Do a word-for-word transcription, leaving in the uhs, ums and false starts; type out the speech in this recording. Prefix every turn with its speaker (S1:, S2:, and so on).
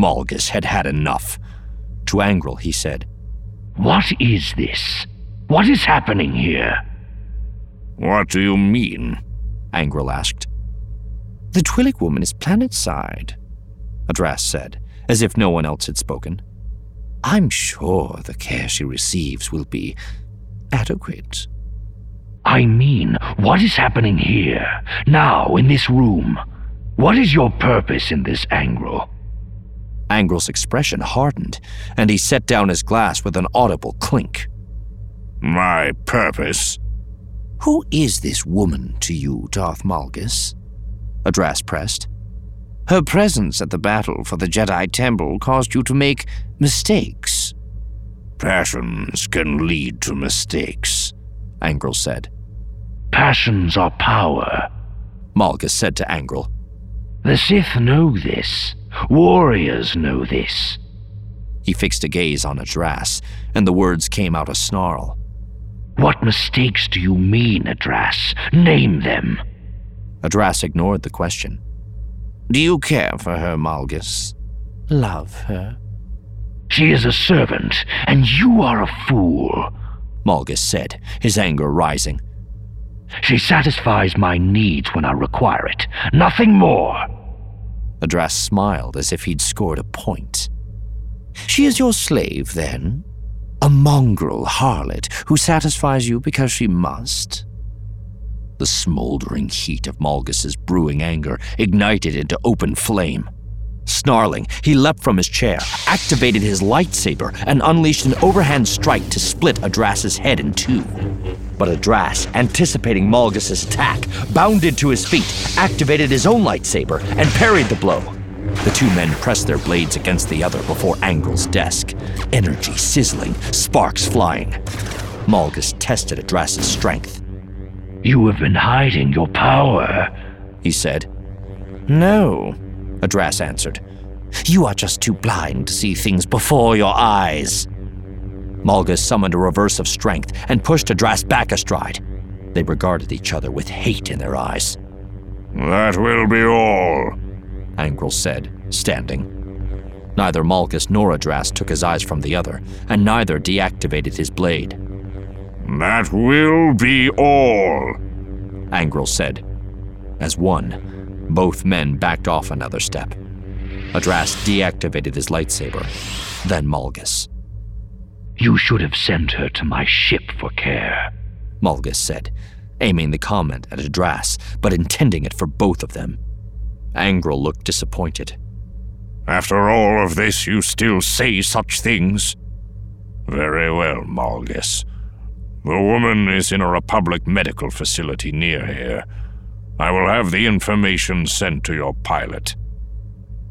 S1: Malgus had had enough. To Angrel, he said,
S2: "What is this? What is happening here?"
S3: "What do you mean?"
S1: Angrel asked. "The Twi'lek woman is planet-side," Adras said, as if no one else had spoken. "I'm sure the care she receives will be adequate."
S2: "I mean, what is happening here, now, in this room? What is your purpose in this, Angrel?"
S1: Angrel's expression hardened, and he set down his glass with an audible clink.
S3: "My purpose?"
S1: "Who is this woman to you, Darth Malgus?" Adras pressed. "Her presence at the battle for the Jedi Temple caused you to make mistakes."
S3: "Passions can lead to mistakes,"
S1: Angrel said.
S2: "Passions are power,"
S1: Malgus said to Angrel.
S2: "The Sith know this. Warriors know this."
S1: He fixed a gaze on Adras, and the words came out a snarl.
S2: "What mistakes do you mean, Adras? Name them."
S1: Adras ignored the question. "Do you care for her, Malgus? Love her?"
S2: "She is a servant, and you are a fool,"
S1: Malgus said, his anger rising.
S2: "She satisfies my needs when I require it, nothing more."
S1: Adras smiled as if he'd scored a point. "She is your slave, then? A mongrel harlot who satisfies you because she must?" The smoldering heat of Malgus's brewing anger ignited into open flame. Snarling, he leapt from his chair, activated his lightsaber, and unleashed an overhand strike to split Adras's head in two. But Adras, anticipating Malgus's attack, bounded to his feet, activated his own lightsaber, and parried the blow. The two men pressed their blades against the other before Angrel's desk, energy sizzling, sparks flying. Malgus tested Adras's strength.
S2: "You have been hiding your power,"
S1: he said. "No," Adras answered. "You are just too blind to see things before your eyes." Malgus summoned a reverse of strength and pushed Adras back a stride. They regarded each other with hate in their eyes.
S3: "That will be all,"
S1: Angrel said, standing. Neither Malgus nor Adras took his eyes from the other, and neither deactivated his blade.
S3: "That will be all,"
S1: Angrel said. As one, both men backed off another step. Adras deactivated his lightsaber, then Malgus.
S2: "You should have sent her to my ship for care,"
S1: Malgus said, aiming the comment at Adras, but intending it for both of them. Angrel looked disappointed.
S3: "After all of this, you still say such things? Very well, Malgus. The woman is in a Republic medical facility near here. I will have the information sent to your pilot.